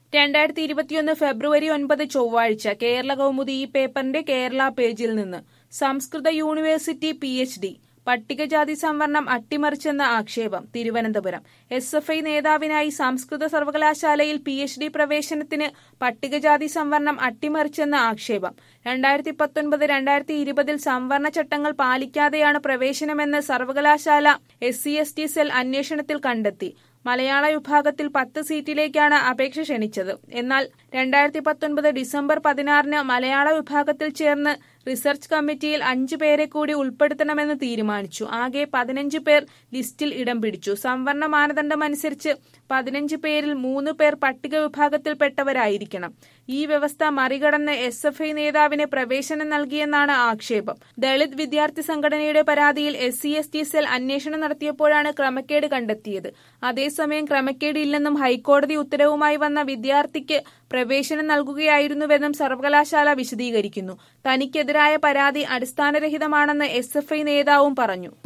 2021 ഫെബ്രുവരി 9 ചൊവ്വാഴ്ച കേരള കൗമുദി ഈ പേപ്പറിന്റെ കേരള പേജിൽ നിന്ന് സംസ്കൃത യൂണിവേഴ്സിറ്റി PhD പട്ടികജാതി സംവരണം അട്ടിമറിച്ചെന്ന ആക്ഷേപം. തിരുവനന്തപുരം SFI നേതാവിനായി സംസ്കൃത സർവകലാശാലയിൽ PhD പ്രവേശനത്തിന് പട്ടികജാതി സംവരണം അട്ടിമറിച്ചെന്ന ആക്ഷേപം. 2019-2020 സംവരണ ചട്ടങ്ങൾ പാലിക്കാതെയാണ് പ്രവേശനമെന്ന് സർവകലാശാല SC/ST സെൽ അന്വേഷണത്തിൽ കണ്ടെത്തി. മലയാള വിഭാഗത്തിൽ 10 സീറ്റിലേക്കാണ് അപേക്ഷ ക്ഷണിച്ചത്. എന്നാൽ 2019 ഡിസംബർ 16 മലയാള വിഭാഗത്തിൽ ചേർന്ന് റിസർച്ച് കമ്മിറ്റിയിൽ 5 പേരെ കൂടി ഉൾപ്പെടുത്തണമെന്ന് തീരുമാനിച്ചു. ആകെ 15 പേർ ലിസ്റ്റിൽ ഇടം പിടിച്ചു. സംവരണ മാനദണ്ഡമനുസരിച്ച് 15 പേരിൽ 3 പേർ പട്ടിക വിഭാഗത്തിൽപ്പെട്ടവരായിരിക്കണം. ഈ വ്യവസ്ഥ മറികടന്ന് SFI നേതാവിന് പ്രവേശനം നൽകിയെന്നാണ് ആക്ഷേപം. ദളിത് വിദ്യാർത്ഥി സംഘടനയുടെ പരാതിയിൽ SC/ST സെൽ അന്വേഷണം നടത്തിയപ്പോഴാണ് ക്രമക്കേട് കണ്ടെത്തിയത്. അതേസമയം ക്രമക്കേട് ഇല്ലെന്നും ഹൈക്കോടതി ഉത്തരവുമായി വന്ന വിദ്യാർത്ഥിക്ക് പ്രവേശനം നൽകുകയായിരുന്നുവെന്നും സർവകലാശാല വിശദീകരിക്കുന്നു. തനിക്കെതിരായ പരാതി അടിസ്ഥാനരഹിതമാണെന്ന് SFI നേതാവും പറഞ്ഞു.